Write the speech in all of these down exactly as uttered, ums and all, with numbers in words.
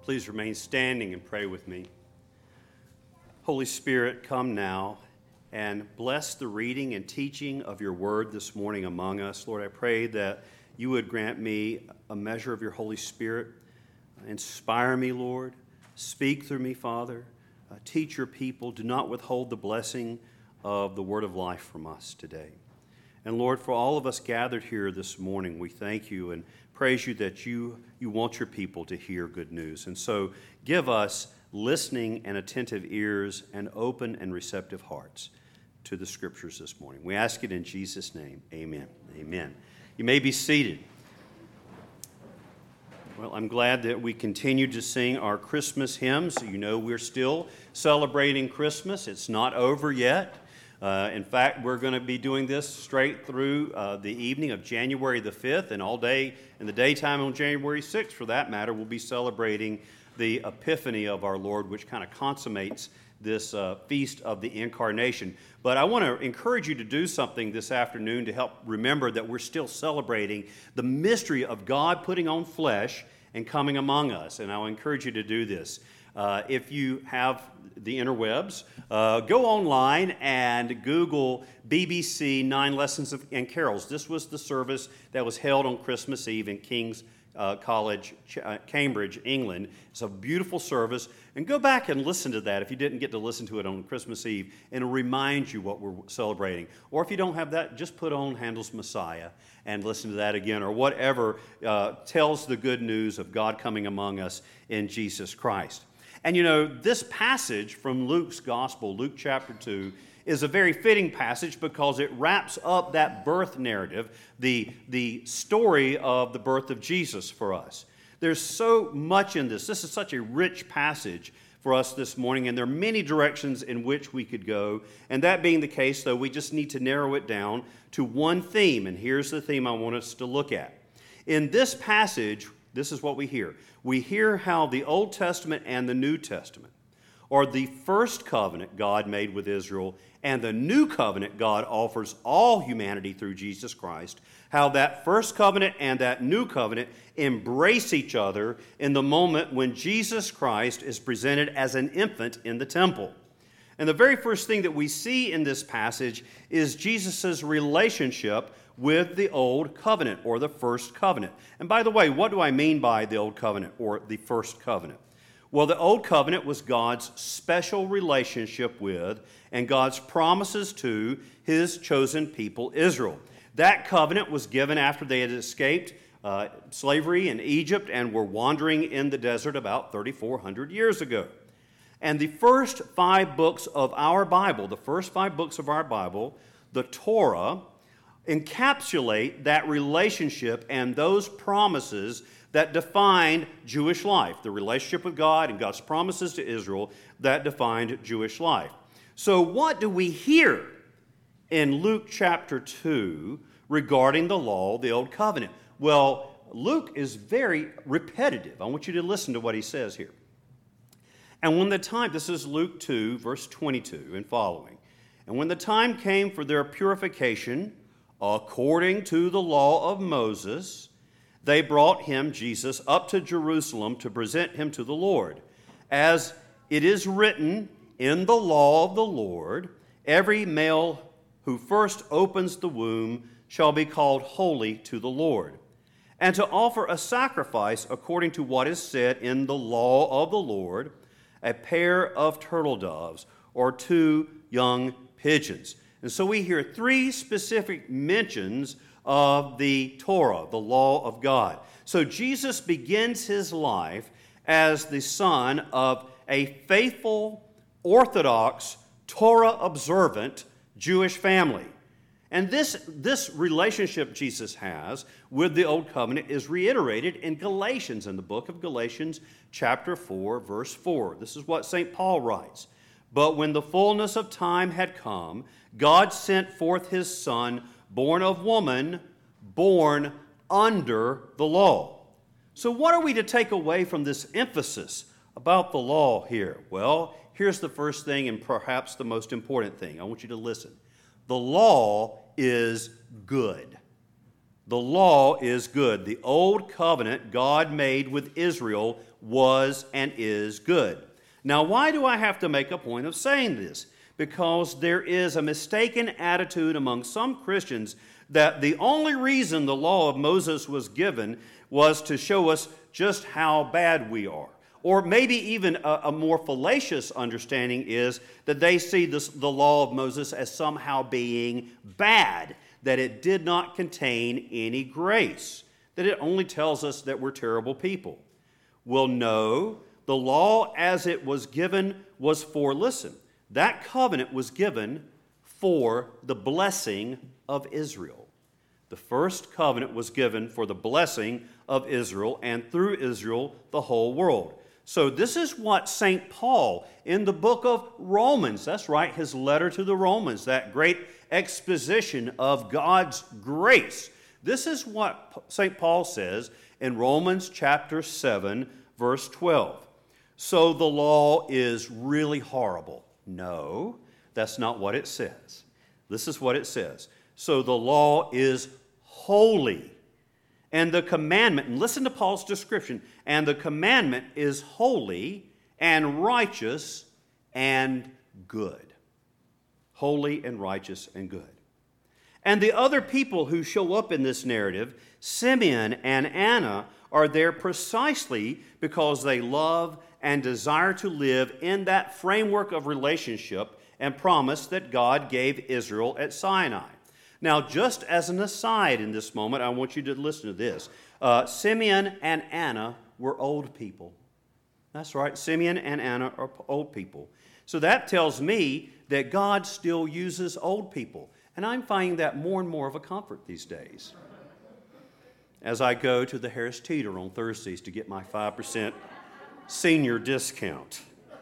Please remain standing and pray with me. Holy Spirit, come now and bless the reading and teaching of your word this morning among us. Lord, I pray that you would grant me a measure of your Holy Spirit. Inspire me, Lord. Speak through me, Father. Uh, teach your people. Do not withhold the blessing of the word of life from us today. And Lord, for all of us gathered here this morning, we thank you and praise you that you, you want your people to hear good news. And so give us listening and attentive ears and open and receptive hearts to the scriptures this morning. We ask it in Jesus' name. Amen. Amen. You may be seated. Well, I'm glad that we continue to sing our Christmas hymns. You know, we're still celebrating Christmas. It's not over yet. Uh, in fact, we're going to be doing this straight through uh, the evening of January the fifth, and all day in the daytime on January sixth, for that matter, we'll be celebrating the Epiphany of our Lord, which kind of consummates this uh, feast of the Incarnation. But I want to encourage you to do something this afternoon to help remember that we're still celebrating the mystery of God putting on flesh and coming among us, and I'll encourage you to do this. Uh, if you have the interwebs, uh, go online and Google B B C Nine Lessons of, and Carols. This was the service that was held on Christmas Eve in King's uh, College, uh, Cambridge, England. It's a beautiful service. And go back and listen to that if you didn't get to listen to it on Christmas Eve, and it'll remind you what we're celebrating. Or if you don't have that, just put on Handel's Messiah and listen to that again, or whatever uh, tells the good news of God coming among us in Jesus Christ. And you know, this passage from Luke's Gospel, Luke chapter two, is a very fitting passage because it wraps up that birth narrative, the, the story of the birth of Jesus for us. There's so much in this. This is such a rich passage for us this morning, and there are many directions in which we could go. And that being the case, though, we just need to narrow it down to one theme, and here's the theme I want us to look at. In this passage, this is what we hear. We hear how the Old Testament and the New Testament, or the first covenant God made with Israel and the new covenant God offers all humanity through Jesus Christ, how that first covenant and that new covenant embrace each other in the moment when Jesus Christ is presented as an infant in the temple. And the very first thing that we see in this passage is Jesus' relationship with the Old Covenant, or the First Covenant. And by the way, what do I mean by the Old Covenant, or the First Covenant? Well, the Old Covenant was God's special relationship with and God's promises to his chosen people, Israel. That covenant was given after they had escaped uh, slavery in Egypt and were wandering in the desert about thirty-four hundred years ago. And the first five books of our Bible, the first five books of our Bible, the Torah, encapsulate that relationship and those promises that defined Jewish life, the relationship with God and God's promises to Israel that defined Jewish life. So what do we hear in Luke chapter two regarding the law, the Old Covenant? Well, Luke is very repetitive. I want you to listen to what he says here. And when the time, this is Luke two, verse twenty-two and following, and when the time came for their purification, according to the law of Moses, they brought him, Jesus, up to Jerusalem to present him to the Lord. As it is written in the law of the Lord, every male who first opens the womb shall be called holy to the Lord. And to offer a sacrifice according to what is said in the law of the Lord, a pair of turtle doves or two young pigeons. And so we hear three specific mentions of the Torah, the law of God. So Jesus begins his life as the son of a faithful, orthodox, Torah-observant Jewish family. And this, this relationship Jesus has with the Old Covenant is reiterated in Galatians, in the book of Galatians, chapter four, verse four. This is what Saint Paul writes. But when the fullness of time had come, God sent forth his Son, born of woman, born under the law. So what are we to take away from this emphasis about the law here? Well, here's the first thing and perhaps the most important thing. I want you to listen. The law is good. The law is good. The old covenant God made with Israel was and is good. Now, why do I have to make a point of saying this? Because there is a mistaken attitude among some Christians that the only reason the law of Moses was given was to show us just how bad we are. Or maybe even a, a more fallacious understanding is that they see this, the law of Moses as somehow being bad, that it did not contain any grace, that it only tells us that we're terrible people. Well, no, the law as it was given was for, listen, that covenant was given for the blessing of Israel. The first covenant was given for the blessing of Israel, and through Israel, the whole world. So this is what Saint Paul in the book of Romans, that's right, his letter to the Romans, that great exposition of God's grace. This is what Saint Paul says in Romans chapter seven, verse twelve. So the law is really horrible. No, that's not what it says. This is what it says. So the law is holy. And the commandment, and listen to Paul's description, and the commandment is holy and righteous and good. Holy and righteous and good. And the other people who show up in this narrative, Simeon and Anna, are there precisely because they love and desire to live in that framework of relationship and promise that God gave Israel at Sinai. Now, just as an aside in this moment, I want you to listen to this. Uh, Simeon and Anna were old people. That's right, Simeon and Anna are old people. So that tells me that God still uses old people. And I'm finding that more and more of a comfort these days. As I go to the Harris Teeter on Thursdays to get my five percent senior discount.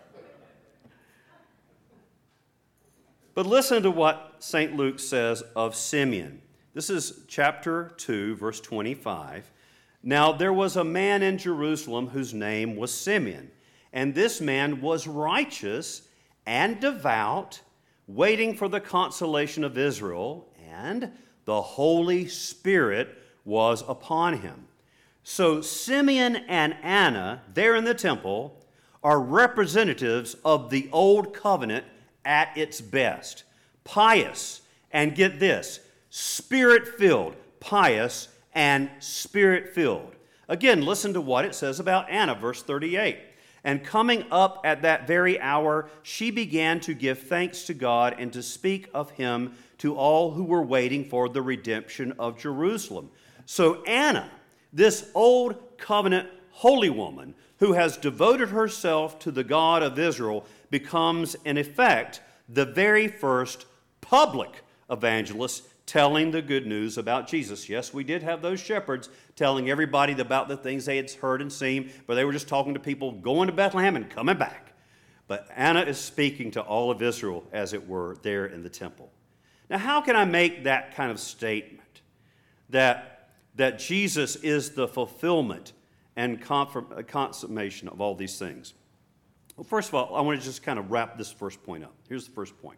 But listen to what Saint Luke says of Simeon. This is chapter two, verse twenty-five. Now there was a man in Jerusalem whose name was Simeon, and this man was righteous and devout, waiting for the consolation of Israel, and the Holy Spirit was upon him. So Simeon and Anna, there in the temple, are representatives of the old covenant at its best. Pious, and get this, spirit-filled. Pious and spirit-filled. Again, listen to what it says about Anna, verse thirty-eight. And coming up at that very hour, she began to give thanks to God and to speak of him to all who were waiting for the redemption of Jerusalem. So Anna, this old covenant holy woman who has devoted herself to the God of Israel, becomes, in effect, the very first public evangelist telling the good news about Jesus. Yes, we did have those shepherds telling everybody about the things they had heard and seen, but they were just talking to people going to Bethlehem and coming back. But Anna is speaking to all of Israel, as it were, there in the temple. Now, how can I make that kind of statement that, that Jesus is the fulfillment and confirm, consummation of all these things? Well, first of all, I want to just kind of wrap this first point up. Here's the first point.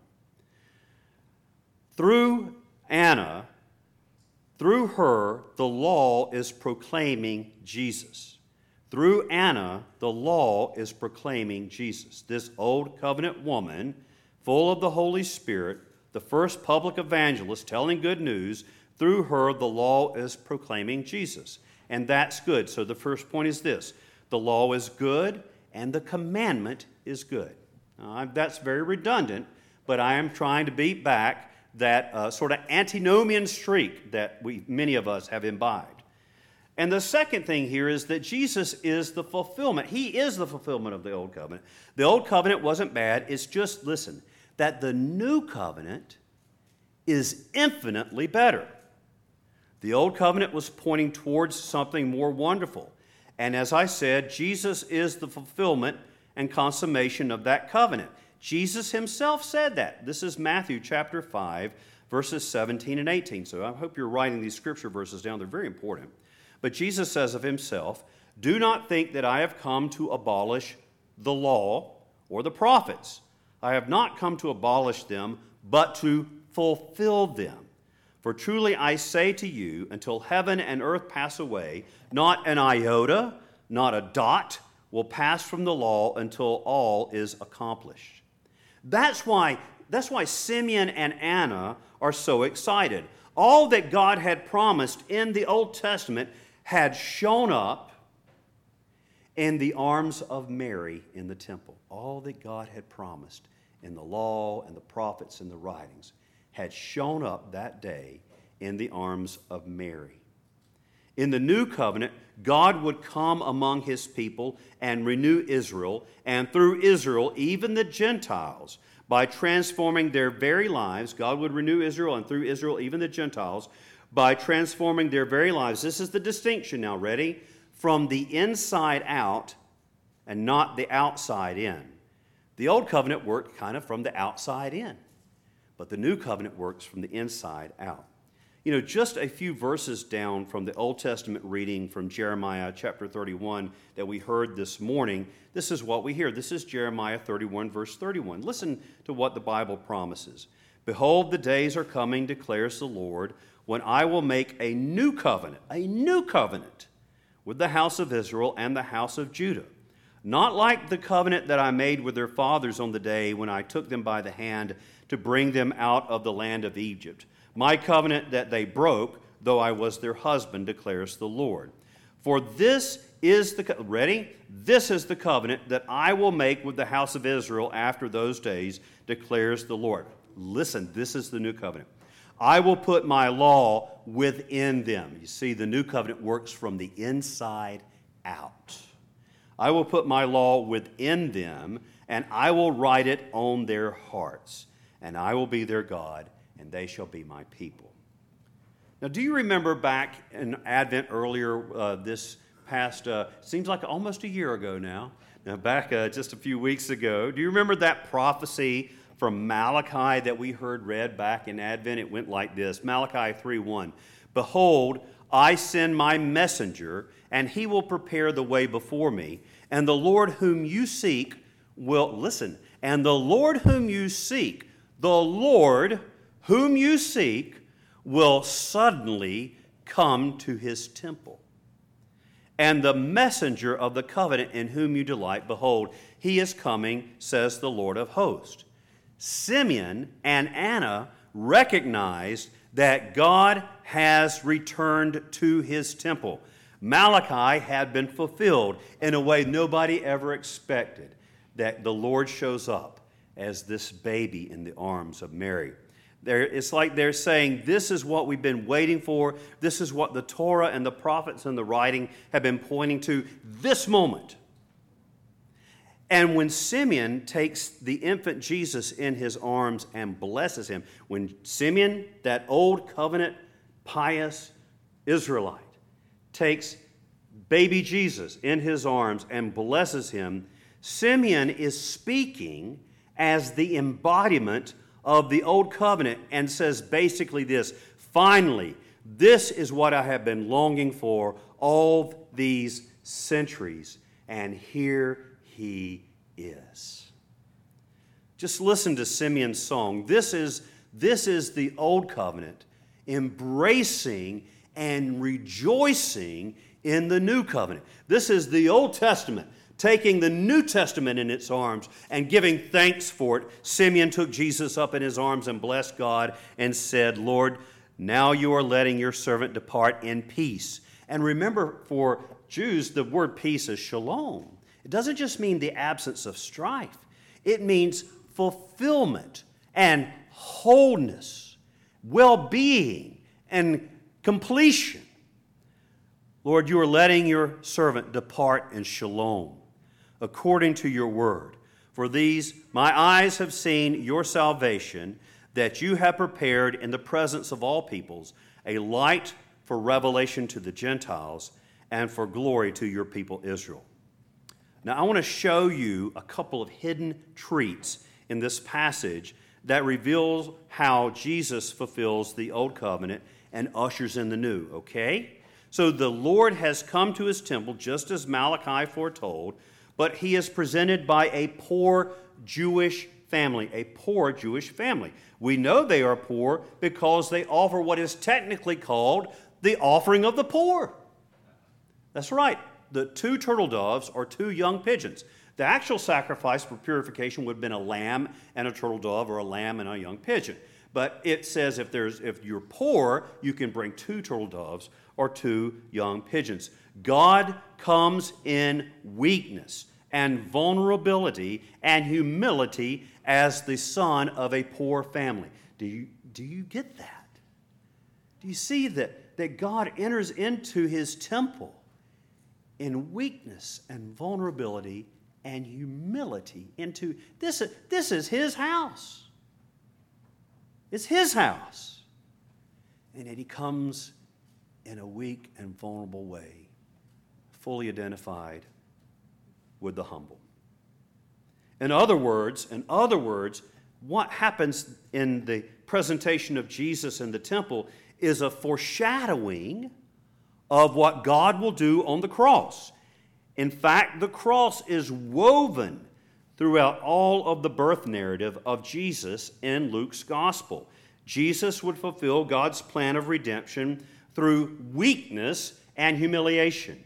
Through Anna, through her, the law is proclaiming Jesus. Through Anna, the law is proclaiming Jesus. This old covenant woman, full of the Holy Spirit, the first public evangelist telling good news, through her, the law is proclaiming Jesus. And that's good. So the first point is this. The law is good, and the commandment is good. Now, that's very redundant, but I am trying to beat back that uh, sort of antinomian streak that we many of us have imbibed. And the second thing here is that Jesus is the fulfillment. He is the fulfillment of the old covenant. The old covenant wasn't bad. It's just, listen, that the new covenant is infinitely better. The old covenant was pointing towards something more wonderful. And as I said, Jesus is the fulfillment and consummation of that covenant. Jesus himself said that. This is Matthew chapter five, verses seventeen and eighteen. So I hope you're writing these scripture verses down. They're very important. But Jesus says of himself, "Do not think that I have come to abolish the law or the prophets. I have not come to abolish them, but to fulfill them. For truly I say to you, until heaven and earth pass away, not an iota, not a dot, will pass from the law until all is accomplished. That's why, that's why Simeon and Anna are so excited. All that God had promised in the Old Testament had shown up in the arms of Mary in the temple. All that God had promised in the law and the prophets and the writings had shown up that day in the arms of Mary. In the new covenant, God would come among his people and renew Israel, and through Israel, even the Gentiles, by transforming their very lives. God would renew Israel, and through Israel, even the Gentiles, by transforming their very lives. This is the distinction now, ready? From the inside out and not the outside in. The old covenant worked kind of from the outside in, but the new covenant works from the inside out. You know, just a few verses down from the Old Testament reading from Jeremiah chapter thirty-one that we heard this morning, this is what we hear. This is Jeremiah thirty-one, verse thirty-one. Listen to what the Bible promises. Behold, the days are coming, declares the Lord, when I will make a new covenant, a new covenant with the house of Israel and the house of Judah. Not like the covenant that I made with their fathers on the day when I took them by the hand to bring them out of the land of Egypt. My covenant that they broke, though I was their husband, declares the Lord. For this is the, co- ready? This is the covenant that I will make with the house of Israel after those days, declares the Lord. Listen, this is the new covenant. I will put my law within them. You see, the new covenant works from the inside out. I will put my law within them, and I will write it on their hearts, and I will be their God, and they shall be my people. Now, do you remember back in Advent earlier uh, this past, uh, seems like almost a year ago now, now back uh, just a few weeks ago, do you remember that prophecy from Malachi that we heard read back in Advent? It went like this, Malachi three one. Behold, I send my messenger, and he will prepare the way before me, and the Lord whom you seek will, listen, and the Lord whom you seek, the Lord whom you seek will suddenly come to his temple. And the messenger of the covenant in whom you delight, behold, he is coming, says the Lord of hosts. Simeon and Anna recognized that God has returned to his temple. Malachi had been fulfilled in a way nobody ever expected, that the Lord shows up as this baby in the arms of Mary. They're, it's like they're saying, this is what we've been waiting for. This is what the Torah and the prophets and the writing have been pointing to, this moment. And when Simeon takes the infant Jesus in his arms and blesses him, when Simeon, that old covenant, pious Israelite, takes baby Jesus in his arms and blesses him, Simeon is speaking as the embodiment of the old covenant and says basically this, finally, this is what I have been longing for all these centuries, and here he is. Just listen to Simeon's song. This is, this is the old covenant embracing and rejoicing in the new covenant. This is the Old Testament taking the New Testament in its arms and giving thanks for it. Simeon took Jesus up in his arms and blessed God and said, Lord, now you are letting your servant depart in peace. And remember, for Jews, the word peace is shalom. It doesn't just mean the absence of strife. It means fulfillment and wholeness, well-being and completion. Lord, you are letting your servant depart in shalom, according to your word. For these my eyes have seen your salvation, that you have prepared in the presence of all peoples a light for revelation to the Gentiles and for glory to your people Israel. Now, I want to show you a couple of hidden treats in this passage that reveals how Jesus fulfills the old covenant and ushers in the new, okay? So the Lord has come to his temple just as Malachi foretold, but he is presented by a poor Jewish family, a poor Jewish family. We know they are poor because they offer what is technically called the offering of the poor. That's right. the two turtle doves or two young pigeons. The actual sacrifice for purification would have been a lamb and a turtle dove, or a lamb and a young pigeon. But it says if there's if you're poor, you can bring two turtle doves or two young pigeons. God comes in weakness and vulnerability and humility as the son of a poor family. Do you, do you get that? Do you see that, that God enters into his temple in weakness and vulnerability and humility? Into this, this is his house. It's his house. And yet he comes in a weak and vulnerable way, fully identified with the humble. In other words, in other words, what happens in the presentation of Jesus in the temple is a foreshadowing of what God will do on the cross. In fact, the cross is woven throughout all of the birth narrative of Jesus in Luke's gospel. Jesus would fulfill God's plan of redemption through weakness and humiliation.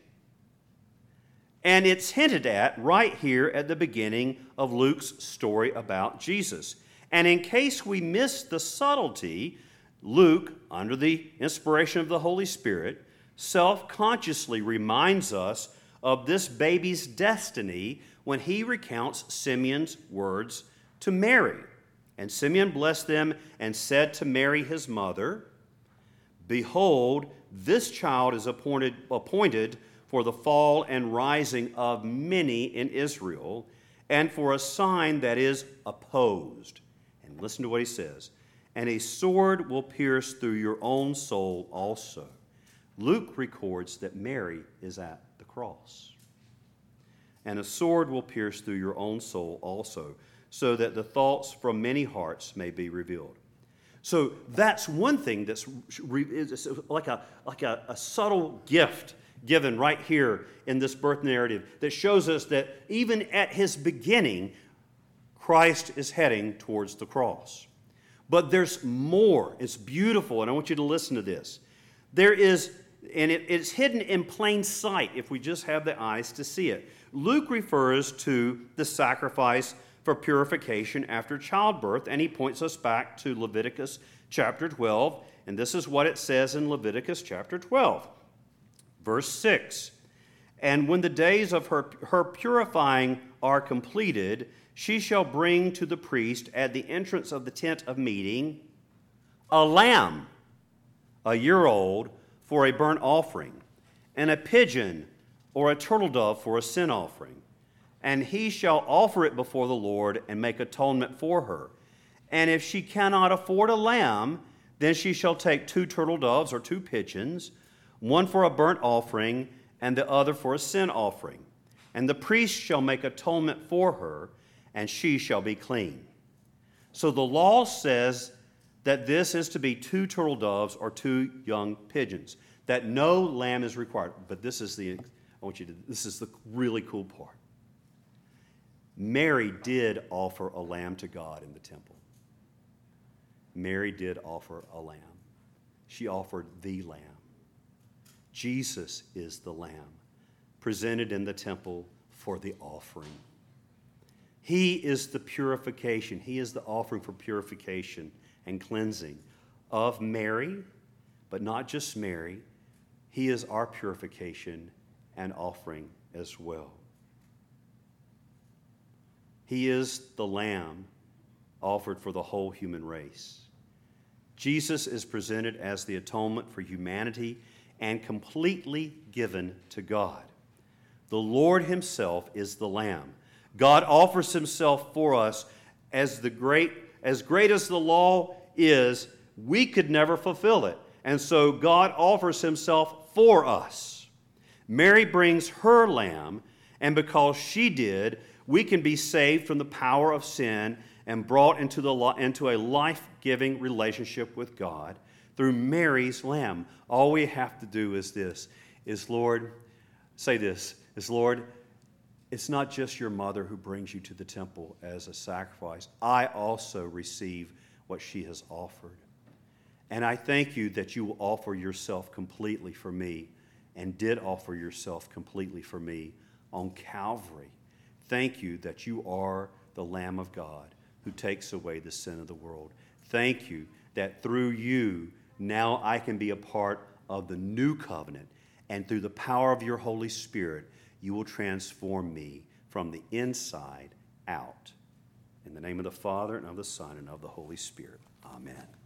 And it's hinted at right here at the beginning of Luke's story about Jesus. And in case we miss the subtlety, Luke, under the inspiration of the Holy Spirit, self-consciously reminds us of this baby's destiny when he recounts Simeon's words to Mary. And Simeon blessed them and said to Mary his mother, "Behold, this child is appointed, appointed for the fall and rising of many in Israel, and for a sign that is opposed." And listen to what he says. "And a sword will pierce through your own soul also." Luke records that Mary is at the cross. "And a sword will pierce through your own soul also, so that the thoughts from many hearts may be revealed." So that's one thing that's like a, like a, a subtle gift given right here in this birth narrative that shows us that even at his beginning, Christ is heading towards the cross. But there's more. It's beautiful, and I want you to listen to this. There is, and it, it's hidden in plain sight if we just have the eyes to see it. Luke refers to the sacrifice for purification after childbirth, and he points us back to Leviticus chapter twelve, and this is what it says in Leviticus chapter twelve. Verse six, "And when the days of her, her purifying are completed, she shall bring to the priest at the entrance of the tent of meeting a lamb, a year old, for a burnt offering, and a pigeon or a turtle dove for a sin offering. And he shall offer it before the Lord and make atonement for her. And if she cannot afford a lamb, then she shall take two turtle doves or two pigeons, one for a burnt offering and the other for a sin offering. And the priest shall make atonement for her, and she shall be clean." So the law says that this is to be two turtle doves or two young pigeons, that no lamb is required. But this is the, I want you to, this is the really cool part. Mary did offer a lamb to God in the temple. Mary did offer a lamb. She offered the lamb. Jesus is the lamb presented in the temple for the offering. He is the purification. He is the offering for purification and cleansing of Mary, but not just Mary. He is our purification and offering as well. He is the lamb offered for the whole human race. Jesus is presented as the atonement for humanity and completely given to God. The Lord himself is the lamb. God offers himself for us as the great, as great as the law is, we could never fulfill it. And so God offers himself for us. Mary brings her lamb, and because she did, we can be saved from the power of sin and brought into, the, into a life-giving relationship with God through Mary's lamb. All we have to do is this, is Lord, say this, is Lord, it's not just your mother who brings you to the temple as a sacrifice. I also receive what she has offered. And I thank you that you will offer yourself completely for me and did offer yourself completely for me on Calvary. Thank you that you are the Lamb of God who takes away the sin of the world. Thank you that through you, now I can be a part of the new covenant, and through the power of your Holy Spirit, you will transform me from the inside out. In the name of the Father, and of the Son, and of the Holy Spirit. Amen.